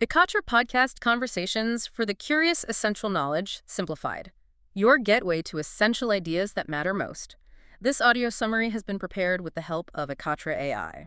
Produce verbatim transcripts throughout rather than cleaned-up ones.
Ikatra Podcast Conversations for the Curious Essential Knowledge Simplified. Your gateway to essential ideas that matter most. This audio summary has been prepared with the help of Ikatra A I.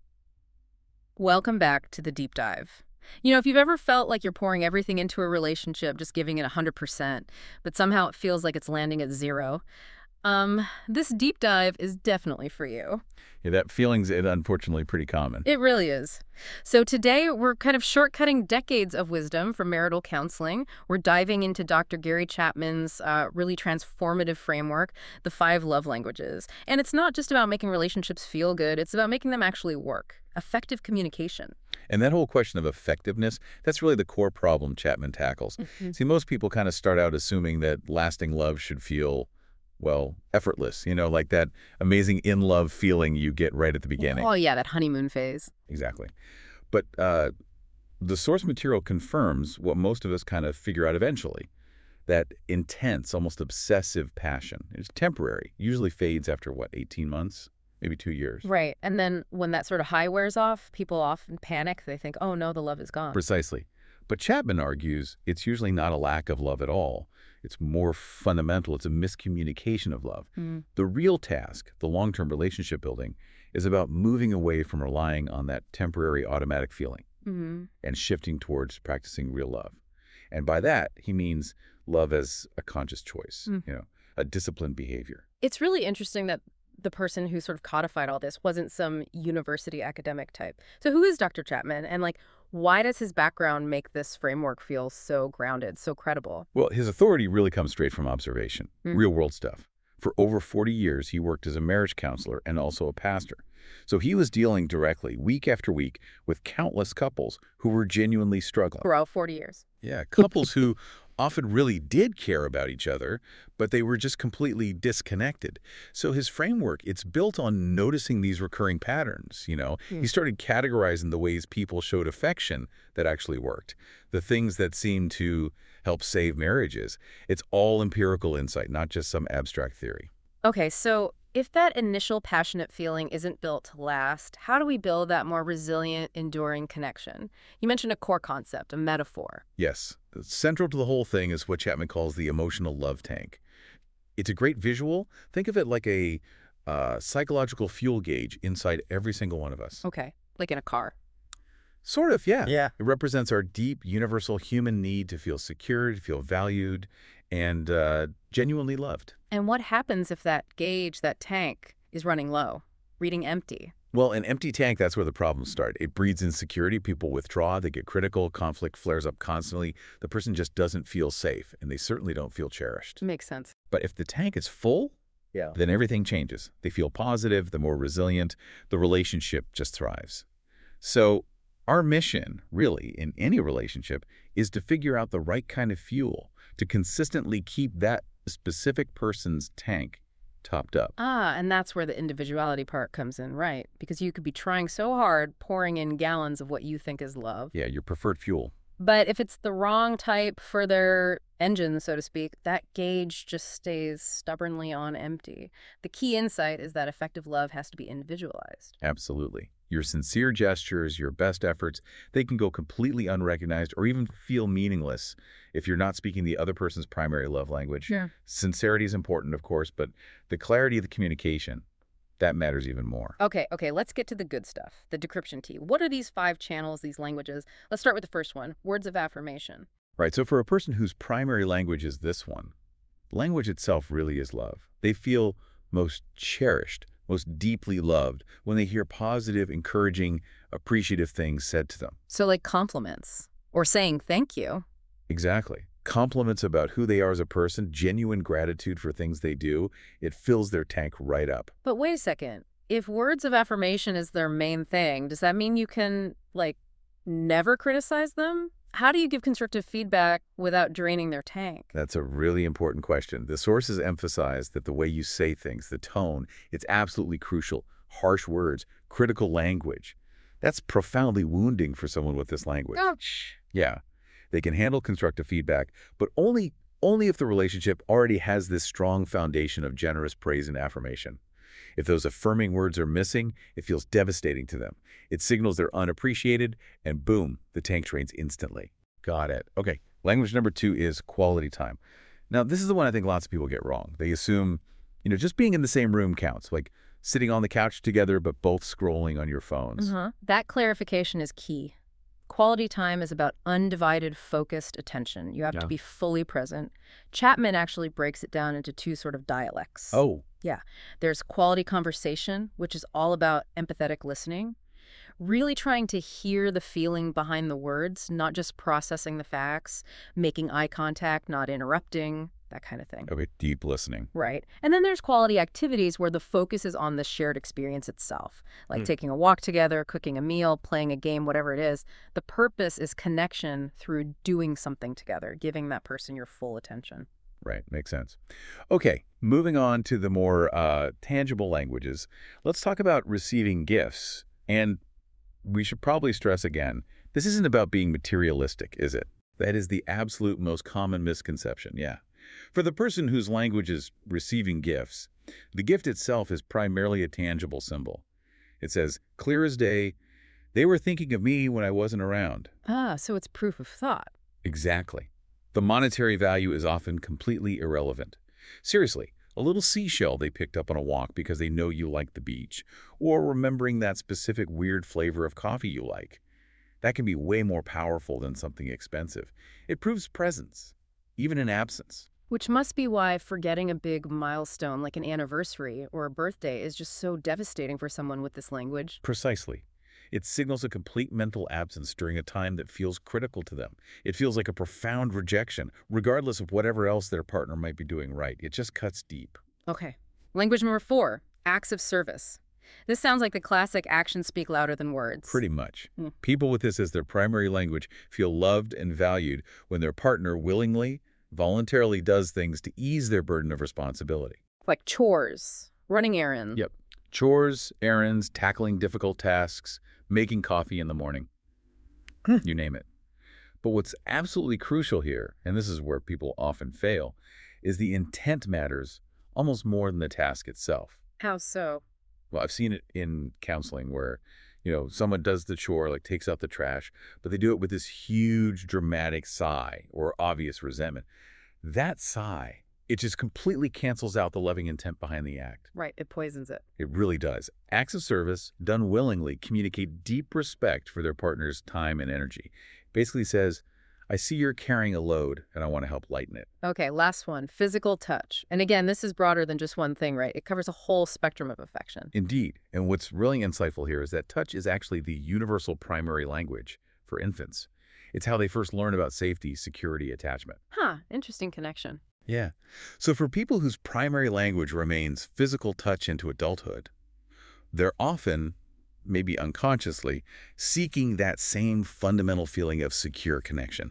Welcome back to the deep dive. You know, if you've ever felt like you're pouring everything into a relationship, just giving it one hundred percent, but somehow it feels like it's landing at zero, um, this deep dive is definitely for you. Yeah, that feeling's unfortunately pretty common. It really is. So today we're kind of shortcutting decades of wisdom from marital counseling. We're diving into Doctor Gary Chapman's uh, really transformative framework, the five love languages. And it's not just about making relationships feel good, it's about making them actually work. Effective communication. And that whole question of effectiveness, that's really the core problem Chapman tackles. Mm-hmm. See, most people kind of start out assuming that lasting love should feel, well, effortless, you know, like that amazing in-love feeling you get right at the beginning. Oh, yeah, that honeymoon phase. Exactly. But uh, the source material confirms what most of us kind of figure out eventually, that intense, almost obsessive passion is temporary, usually fades after, what, eighteen months? Maybe two years. Right. And then when that sort of high wears off, people often panic. They think, oh, no, the love is gone. Precisely. But Chapman argues it's usually not a lack of love at all. It's more fundamental. It's a miscommunication of love. Mm. The real task, the long-term relationship building, is about moving away from relying on that temporary automatic feeling Mm-hmm. and shifting towards practicing real love. And by that, he means love as a conscious choice, Mm. you know, a disciplined behavior. It's really interesting that the person who sort of codified all this wasn't some university academic type. So who is Doctor Chapman? And like, why does his background make this framework feel so grounded, so credible? Well, his authority really comes straight from observation, Mm. real-world stuff. For over forty years, he worked as a marriage counselor and also a pastor. So he was dealing directly, week after week, with countless couples who were genuinely struggling. Throughout forty years. Yeah, couples who often really did care about each other, but they were just completely disconnected. So his framework, it's built on noticing these recurring patterns, you know. Hmm. He started categorizing the ways people showed affection that actually worked, the things that seemed to help save marriages. It's all empirical insight, not just some abstract theory. Okay, so if that initial passionate feeling isn't built to last, how do we build that more resilient, enduring connection? You mentioned a core concept, a metaphor. Yes, central to the whole thing is what Chapman calls the emotional love tank. It's a great visual. Think of it like a uh, psychological fuel gauge inside every single one of us. Okay, like in a car. Sort of, yeah. Yeah. It represents our deep, universal human need to feel secure, to feel valued, and uh, genuinely loved. And what happens if that gauge, that tank, is running low, reading empty? Well, an empty tank, that's where the problems start. It breeds insecurity. People withdraw. They get critical. Conflict flares up constantly. The person just doesn't feel safe, and they certainly don't feel cherished. Makes sense. But if the tank is full, Yeah. then everything changes. They feel positive. They're more resilient. The relationship just thrives. So our mission, really, in any relationship, is to figure out the right kind of fuel to consistently keep that specific person's tank topped up. Ah, and that's where the individuality part comes in, right? Because you could be trying so hard, pouring in gallons of what you think is love. Yeah, your preferred fuel. But if it's the wrong type for their engine, so to speak, that gauge just stays stubbornly on empty. The key insight is that effective love has to be individualized. Absolutely. Your sincere gestures, your best efforts, they can go completely unrecognized or even feel meaningless if you're not speaking the other person's primary love language. Sure. Sincerity is important, of course, but the clarity of the communication, that matters even more. Okay, okay, let's get to the good stuff, the decryption tea. What are these five channels, these languages? Let's start with the first one, words of affirmation. Right, so for a person whose primary language is this one, language itself really is love. They feel most cherished, most deeply loved when they hear positive, encouraging, appreciative things said to them. So like compliments or saying thank you. Exactly. Compliments about who they are as a person, genuine gratitude for things they do, it fills their tank right up. But wait a second. If words of affirmation is their main thing, does that mean you can, like, never criticize them? How do you give constructive feedback without draining their tank? That's a really important question. The sources emphasize that the way you say things, the tone, it's absolutely crucial. Harsh words, critical language. That's profoundly wounding for someone with this language. Ouch. Yeah. They can handle constructive feedback, but only, only if the relationship already has this strong foundation of generous praise and affirmation. If those affirming words are missing, it feels devastating to them. It signals they're unappreciated, and boom, the tank drains instantly. Got it. Okay, language number two is quality time. Now, this is the one I think lots of people get wrong. They assume, you know, just being in the same room counts, like sitting on the couch together but both scrolling on your phones. Uh-huh. That clarification is key. Quality time is about undivided, focused attention. You have Yeah. to be fully present. Chapman actually breaks it down into two sort of dialects. Oh, Yeah. There's quality conversation, which is all about empathetic listening, really trying to hear the feeling behind the words, not just processing the facts, making eye contact, not interrupting, that kind of thing. okay, deep listening. Right. And then there's quality activities where the focus is on the shared experience itself, like Hmm. taking a walk together, cooking a meal, playing a game, whatever it is. The purpose is connection through doing something together, giving that person your full attention. Right, makes sense. Okay, moving on to the more uh, tangible languages, let's talk about receiving gifts. And we should probably stress again, this isn't about being materialistic, is it? That is the absolute most common misconception, yeah. For the person whose language is receiving gifts, the gift itself is primarily a tangible symbol. It says, clear as day, they were thinking of me when I wasn't around. Ah, so it's proof of thought. Exactly. The monetary value is often completely irrelevant. Seriously, a little seashell they picked up on a walk because they know you like the beach, or remembering that specific weird flavor of coffee you like. That can be way more powerful than something expensive. It proves presence, even in absence. Which must be why forgetting a big milestone like an anniversary or a birthday is just so devastating for someone with this language. Precisely. It signals a complete mental absence during a time that feels critical to them. It feels like a profound rejection, regardless of whatever else their partner might be doing right. It just cuts deep. Okay. Language number four, acts of service. This sounds like the classic actions speak louder than words. Pretty much. Hmm. People with this as their primary language feel loved and valued when their partner willingly, voluntarily does things to ease their burden of responsibility. Like chores, running errands. Yep. Chores, errands, tackling difficult tasks, making coffee in the morning. You name it. But what's absolutely crucial here, and this is where people often fail, is the intent matters almost more than the task itself. How so? Well, I've seen it in counseling where, you know, someone does the chore, like takes out the trash, but they do it with this huge dramatic sigh or obvious resentment. That sigh, it just completely cancels out the loving intent behind the act. Right, it poisons it. It really does. Acts of service, done willingly, communicate deep respect for their partner's time and energy. Basically says, I see you're carrying a load and I want to help lighten it. Okay, last one, physical touch. And again, this is broader than just one thing, right? It covers a whole spectrum of affection. Indeed. And what's really insightful here is that touch is actually the universal primary language for infants. It's how they first learn about safety, security, attachment. Huh, interesting connection. Yeah. So for people whose primary language remains physical touch into adulthood, they're often, maybe unconsciously, seeking that same fundamental feeling of secure connection.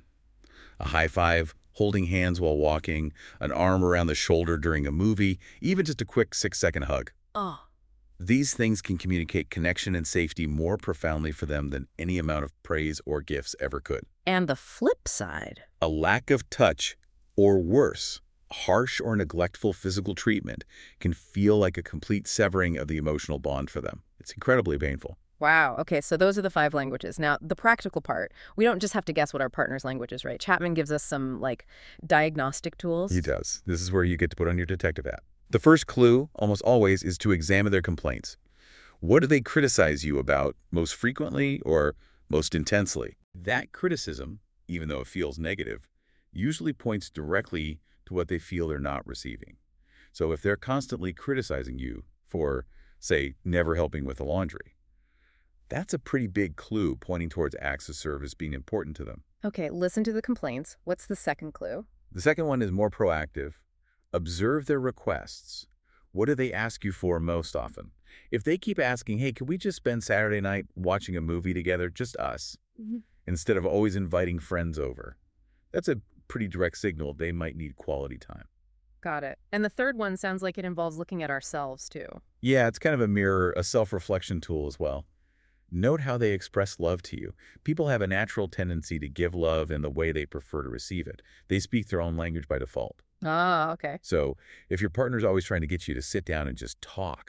A high five, holding hands while walking, an arm around the shoulder during a movie, even just a quick six-second hug. Oh. These things can communicate connection and safety more profoundly for them than any amount of praise or gifts ever could. And the flip side. A lack of touch, or worse, harsh or neglectful physical treatment can feel like a complete severing of the emotional bond for them. It's incredibly painful. Wow. Okay, so those are the five languages. Now, the practical part, we don't just have to guess what our partner's language is, right? Chapman gives us some, like, diagnostic tools. He does. This is where you get to put on your detective hat. The first clue, almost always, is to examine their complaints. What do they criticize you about most frequently or most intensely? That criticism, even though it feels negative, usually points directly to what they feel they're not receiving. So if they're constantly criticizing you for, say, never helping with the laundry, that's a pretty big clue pointing towards acts of service being important to them. Okay, listen to the complaints. What's the second clue? The second one is more proactive. Observe their requests. What do they ask you for most often? If they keep asking, hey, could we just spend Saturday night watching a movie together, just us, Mm-hmm. instead of always inviting friends over, that's a pretty direct signal they might need quality time. Got it. And the third one sounds like it involves looking at ourselves, too. Yeah, it's kind of a mirror, a self-reflection tool as well. Note how they express love to you. People have a natural tendency to give love in the way they prefer to receive it. They speak their own language by default. Ah, okay. So if your partner's always trying to get you to sit down and just talk,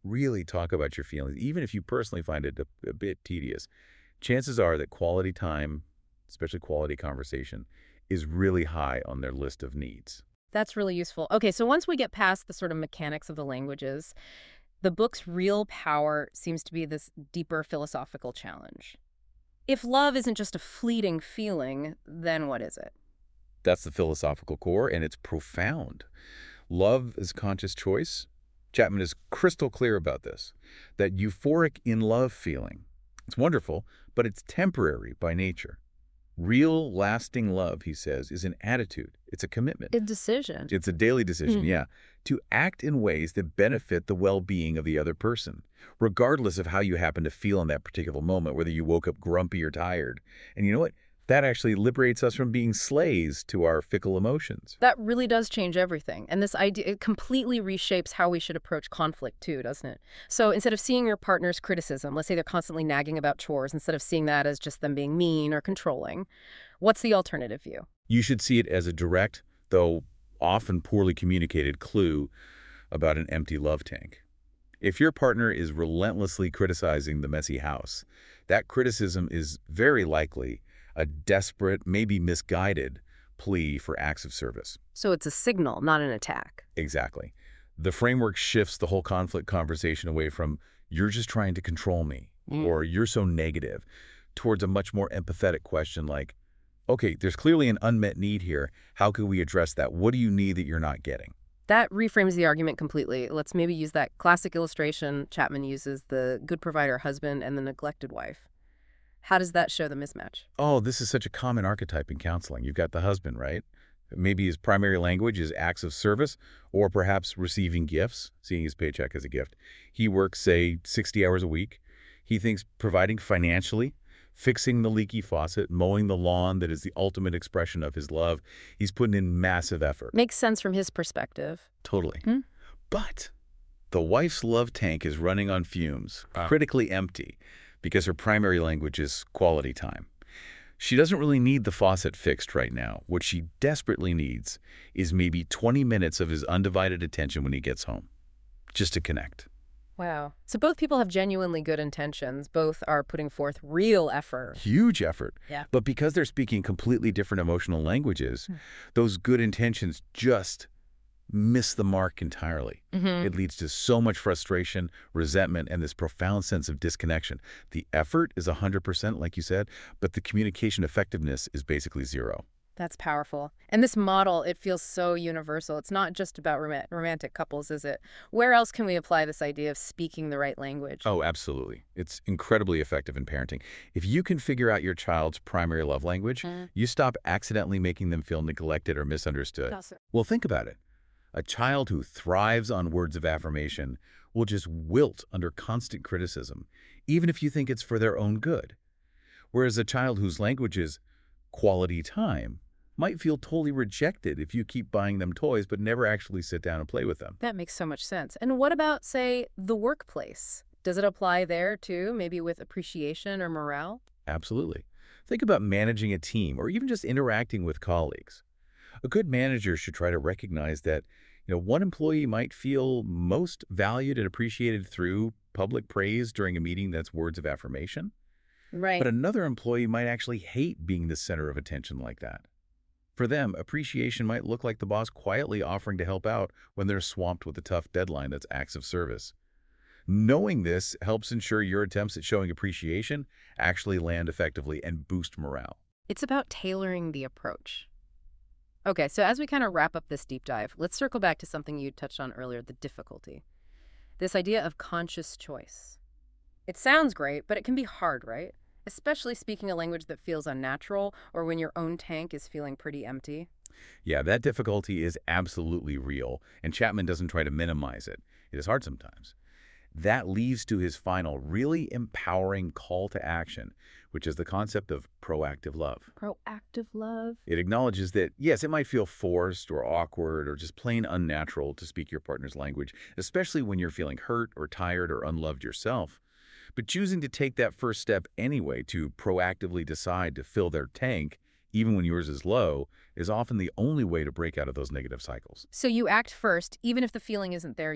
really talk about your feelings, even if you personally find it a, a bit tedious, chances are that quality time, especially quality conversation, is really high on their list of needs. That's really useful. Okay, so once we get past the sort of mechanics of the languages, the book's real power seems to be this deeper philosophical challenge. If love isn't just a fleeting feeling, then what is it? That's the philosophical core, and it's profound. Love is conscious choice. Chapman is crystal clear about this, that euphoric in-love feeling. It's wonderful, but it's temporary by nature. Real, lasting love, he says, is an attitude. It's a commitment. A decision. It's a daily decision, Hmm. yeah, to act in ways that benefit the well-being of the other person, regardless of how you happen to feel in that particular moment, whether you woke up grumpy or tired. And you know what? That actually liberates us from being slaves to our fickle emotions. That really does change everything. And this idea, it completely reshapes how we should approach conflict too, doesn't it? So instead of seeing your partner's criticism, let's say they're constantly nagging about chores, instead of seeing that as just them being mean or controlling, what's the alternative view? You should see it as a direct, though often poorly communicated clue about an empty love tank. If your partner is relentlessly criticizing the messy house, that criticism is very likely a desperate, maybe misguided plea for acts of service. So it's a signal, not an attack. Exactly. The framework shifts the whole conflict conversation away from, you're just trying to control me, Mm. or you're so negative, towards a much more empathetic question like, okay, there's clearly an unmet need here. How can we address that? What do you need that you're not getting? That reframes the argument completely. Let's maybe use that classic illustration Chapman uses, the good provider husband and the neglected wife. How does that show the mismatch? Oh, this is such a common archetype in counseling. You've got the husband, right? Maybe his primary language is acts of service or perhaps receiving gifts, seeing his paycheck as a gift. He works, say, sixty hours a week. He thinks providing financially, fixing the leaky faucet, mowing the lawn that is the ultimate expression of his love. He's putting in massive effort. Makes sense from his perspective. Totally. Hmm? But the wife's love tank is running on fumes, Wow. critically empty, because her primary language is quality time. She doesn't really need the faucet fixed right now. What she desperately needs is maybe twenty minutes of his undivided attention when he gets home, just to connect. Wow. So both people have genuinely good intentions. Both are putting forth real effort. Huge effort. Yeah. But because they're speaking completely different emotional languages, those good intentions just miss the mark entirely. Mm-hmm. It leads to so much frustration, resentment, and this profound sense of disconnection. The effort is one hundred percent, like you said, but the communication effectiveness is basically zero. That's powerful. And this model, it feels so universal. It's not just about rom- romantic couples, is it? Where else can we apply this idea of speaking the right language? Oh, absolutely. It's incredibly effective in parenting. If you can figure out your child's primary love language, Mm. you stop accidentally making them feel neglected or misunderstood. Well, think about it. A child who thrives on words of affirmation will just wilt under constant criticism, even if you think it's for their own good. Whereas a child whose language is quality time might feel totally rejected if you keep buying them toys but never actually sit down and play with them. That makes so much sense. And what about, say, the workplace? Does it apply there too, maybe with appreciation or morale? Absolutely. Think about managing a team or even just interacting with colleagues. A good manager should try to recognize that, you know, one employee might feel most valued and appreciated through public praise during a meeting that's words of affirmation, Right. but another employee might actually hate being the center of attention like that. For them, appreciation might look like the boss quietly offering to help out when they're swamped with a tough deadline that's acts of service. Knowing this helps ensure your attempts at showing appreciation actually land effectively and boost morale. It's about tailoring the approach. Okay, so as we kind of wrap up this deep dive, let's circle back to something you touched on earlier, the difficulty. This idea of conscious choice. It sounds great, but it can be hard, right? Especially speaking a language that feels unnatural or when your own tank is feeling pretty empty. Yeah, that difficulty is absolutely real, and Chapman doesn't try to minimize it. It is hard sometimes. That leads to his final, really empowering call to action, which is the concept of proactive love. Proactive love. It acknowledges that, yes, it might feel forced or awkward or just plain unnatural to speak your partner's language, especially when you're feeling hurt or tired or unloved yourself. But choosing to take that first step anyway to proactively decide to fill their tank, even when yours is low, is often the only way to break out of those negative cycles. So you act first, even if the feeling isn't there yet.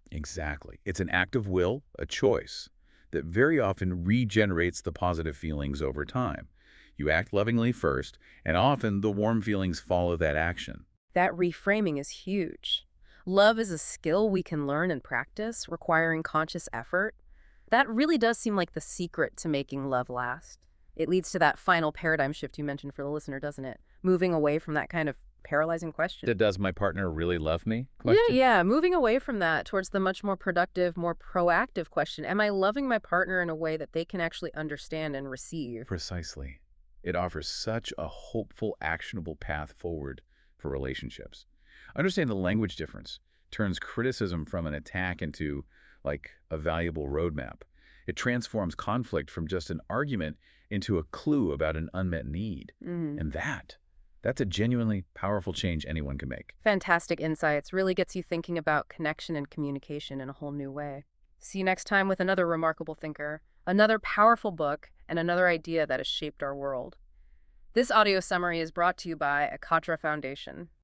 Exactly. It's an act of will, a choice, that very often regenerates the positive feelings over time. You act lovingly first, and often the warm feelings follow that action. That reframing is huge. Love is a skill we can learn and practice, requiring conscious effort. That really does seem like the secret to making love last. It leads to that final paradigm shift you mentioned for the listener, doesn't it? Moving away from that kind of paralyzing question. Does my partner really love me? Yeah, Question. yeah, moving away from that towards the much more productive, more proactive question. Am I loving my partner in a way that they can actually understand and receive? Precisely. It offers such a hopeful, actionable path forward for relationships. Understand the language difference turns criticism from an attack into, like, a valuable roadmap. It transforms conflict from just an argument into a clue about an unmet need. Mhm. And that, that's a genuinely powerful change anyone can make. Fantastic insights. Really gets you thinking about connection and communication in a whole new way. See you next time with another remarkable thinker, another powerful book, and another idea that has shaped our world. This audio summary is brought to you by Akatra Foundation.